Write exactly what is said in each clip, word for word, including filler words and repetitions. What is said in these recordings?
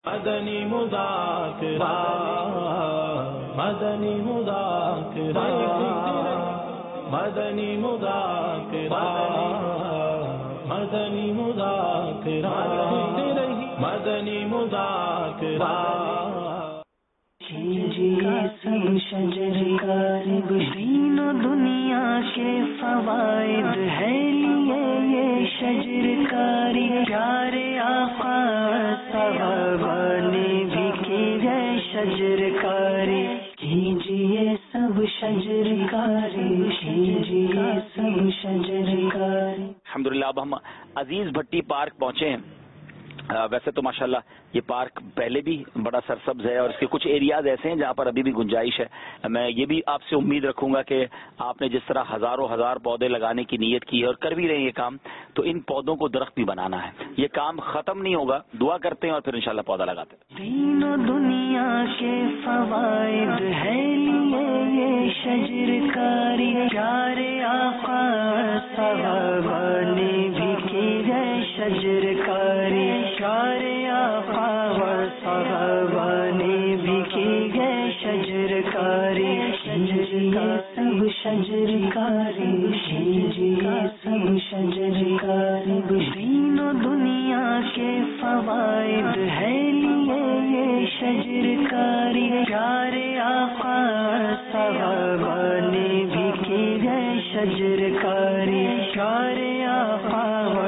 مدنی مذاکرہ مدنی مذاکرہ مدنی مذاکرہ مدنی مذاکرہ مدنی مذاکرہ کیجئے سب شجر قریب دین و دنیا کے فوائد ہے لیے یہ شجر کاری پیارے آقا صحابہ نے بھی کی ہے شجر کاری کیجئے سب شجر کاری کیجئے سب شجر کاری. الحمدللہ اب ہم عزیز بھٹی پارک پہنچے ہیں. ویسے تو ماشاءاللہ یہ پارک پہلے بھی بڑا سرسبز ہے اور اس کے کچھ ایریاز ایسے ہیں جہاں پر ابھی بھی گنجائش ہے. میں یہ بھی آپ سے امید رکھوں گا کہ آپ نے جس طرح ہزاروں ہزار پودے لگانے کی نیت کی ہے اور کر بھی رہے ہیں یہ کام, تو ان پودوں کو درخت بھی بنانا ہے. یہ کام ختم نہیں ہوگا, دعا کرتے ہیں اور پھر انشاءاللہ پودا لگاتے ہیں. دین و دنیا کے فوائد ہے لیے یہ شجر کاری پیارے آقا صحابہ نے بھی کی ہے شجر کاری پیارے آقا صحابہ نے بھی کی ہے شجر کاری کیجئے سب شجر کاری کیجئے سب شجر کاری. دین و دنیا کے فوائد ہے لیے یہ شجر کاری پیارے آقا صحابہ نے بھی کی ہے شجر کاری پیارے آقا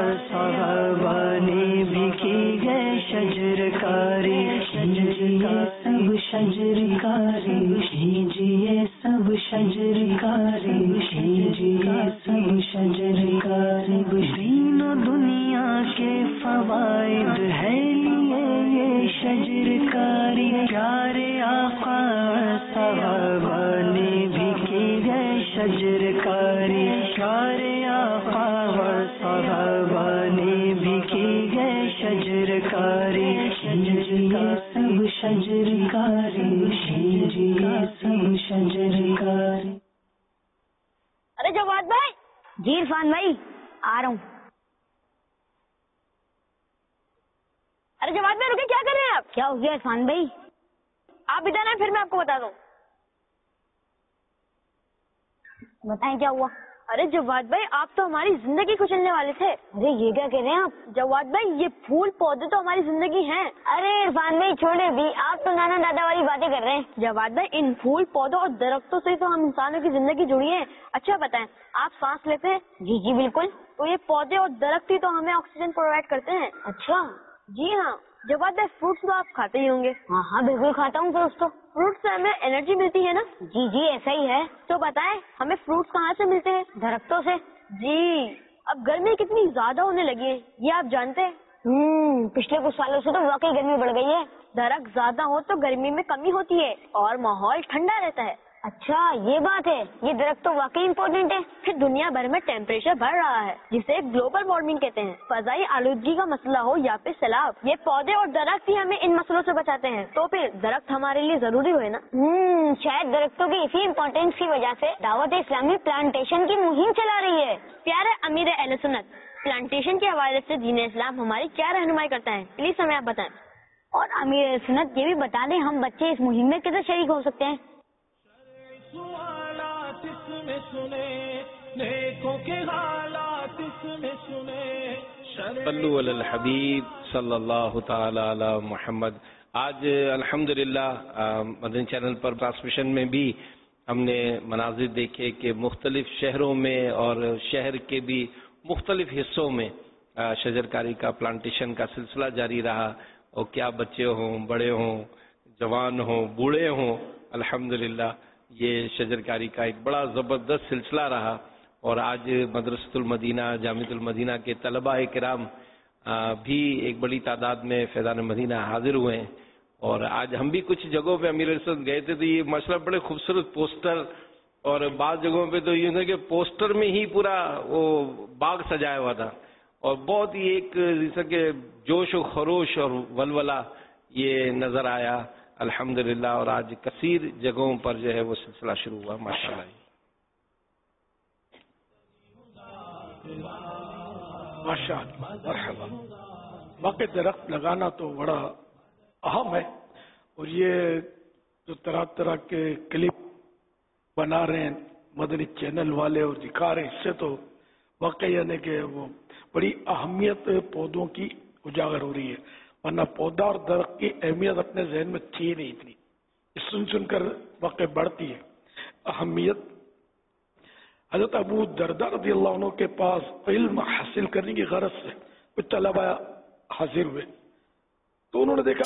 صحابہ نے بھی کی ہے شجر کاری کیجئے سب شجر کاری کیجئے سب شجر کاری کیجئے سب شجر کاری. دین و دنیا کے فوائد ہے لیے یہ شجر کاری پیارے آقا صحابہ نے بھی کی ہے شجر کاری پیارے آقا صحابہ نے بھی کی ہے شجر کاری کیجئے سب شجر کاری کیجئے سب شجر کاری. ارے جواد بھائی. جی عرفان بھائی آ رہا ہوں. ارے جواد بھائی رکے, کیا کر رہے ہیں آپ؟ کیا ہو گیا عرفان بھائی؟ آپ ادھر آئیں پھر میں آپ کو بتا دوں. بتائیں کیا ہوا؟ ارے جواد بھائی آپ تو ہماری زندگی کچلنے والے تھے. ارے یہ کیا کہہ رہے ہیں آپ؟ جواد بھائی یہ پھول پودے تو ہماری زندگی ہیں. ارے عرفان بھائی چھوڑے بھی, آپ تو نانا دادا والی باتیں کر رہے ہیں. جواد بھائی ان پھول پودوں اور درختوں سے تو ہم انسانوں کی زندگی جڑی ہے. اچھا بتائیں, آپ سانس لیتے ہیں؟ جی جی بالکل. تو یہ پودے اور درخت ہی تو ہمیں آکسیجن پرووائڈ کرتے ہیں. اچھا جی ہاں. جواد بھائی فروٹس تو آپ کھاتے ہی ہوں گے. ہاں ہاں بالکل کھاتا ہوں فروٹس. تو فروٹ سے ہمیں انرجی ملتی ہے نا؟ جی جی ایسا ہی ہے. تو بتائیں ہمیں فروٹس کہاں سے ملتے ہیں؟ درختوں سے. جی اب گرمی کتنی زیادہ ہونے لگی ہے یہ آپ جانتے ہیں؟ ہوں پچھلے کچھ سالوں سے تو واقعی گرمی بڑھ گئی ہے. درخت زیادہ ہو تو گرمی میں کمی ہوتی ہے اور ماحول ٹھنڈا رہتا ہے. اچھا یہ بات ہے, یہ درخت تو واقعی امپورٹنٹ ہے. پھر دنیا بھر میں ٹیمپریچر بڑھ رہا ہے جسے گلوبل وارمنگ کہتے ہیں. فضائی آلودگی کا مسئلہ ہو یا پھر سیلاب, یہ پودے اور درخت ہی ہمیں ان مسئلوں سے بچاتے ہیں. تو پھر درخت ہمارے لیے ضروری ہوئے نا. ہوں شاید درختوں کی اسی امپورٹینس کی وجہ سے دعوت اسلامی پلانٹیشن کی مہم چلا رہی ہے. پیارے امیر اہل سنت, پلانٹیشن کے حوالے سے دین اسلام ہماری کیا رہنمائی کرتا ہے, پلیز ہمیں آپ بتائیں. اور امیر اہل سنت یہ بھی بتا دیں ہم بچے اس مہم میں کیسے شریک ہو سکتے ہیں. سوالات اس میں سنے, نیکوں کے حالات اس میں سنے. صلو علی الحبیب صلی اللہ تعالی علی محمد. آج الحمدللہ مدنی چینل پر ٹرانسمیشن میں بھی ہم نے مناظر دیکھے کہ مختلف شہروں میں اور شہر کے بھی مختلف حصوں میں شجرکاری کا پلانٹیشن کا سلسلہ جاری رہا. اور کیا بچے ہوں, بڑے ہوں, جوان ہوں, بوڑھے ہوں, الحمدللہ یہ شجرکاری کا ایک بڑا زبردست سلسلہ رہا. اور آج مدرسۃ المدینہ جامعۃ المدینہ کے طلباء کرام بھی ایک بڑی تعداد میں فیضان مدینہ حاضر ہوئے ہیں. اور آج ہم بھی کچھ جگہوں پہ امیر ارشد گئے تھے تو یہ ماشاء اللہ بڑے خوبصورت پوسٹر, اور بعض جگہوں پہ تو یہ تھا کہ پوسٹر میں ہی پورا وہ باغ سجایا ہوا تھا. اور بہت ہی ایک جیسا کہ جوش و خروش اور ولولہ یہ نظر آیا الحمدللہ. اور آج کثیر جگہوں پر جو ہے وہ سلسلہ شروع ہوا ماشاءاللہ. ماشاءاللہ مرحبا. واقعی درخت لگانا تو بڑا اہم ہے، اور یہ جو طرح طرح کے کلپ بنا رہے ہیں مدنی چینل والے اور دکھا رہے ہیں، اس سے تو واقعی یعنی کہ وہ بڑی اہمیت پودوں کی اجاگر ہو رہی ہے، ورنہ پودا اور درخت کی اہمیت اپنے ذہن میں تھی نہیں اتنی، سن سن کر واقع بڑھتی ہے اہمیت۔ حضرت ابو درداء رضی اللہ عنہ کے پاس علم حاصل کرنے کی غرض سے کچھ طلبہ حاضر ہوئے، تو انہوں نے دیکھا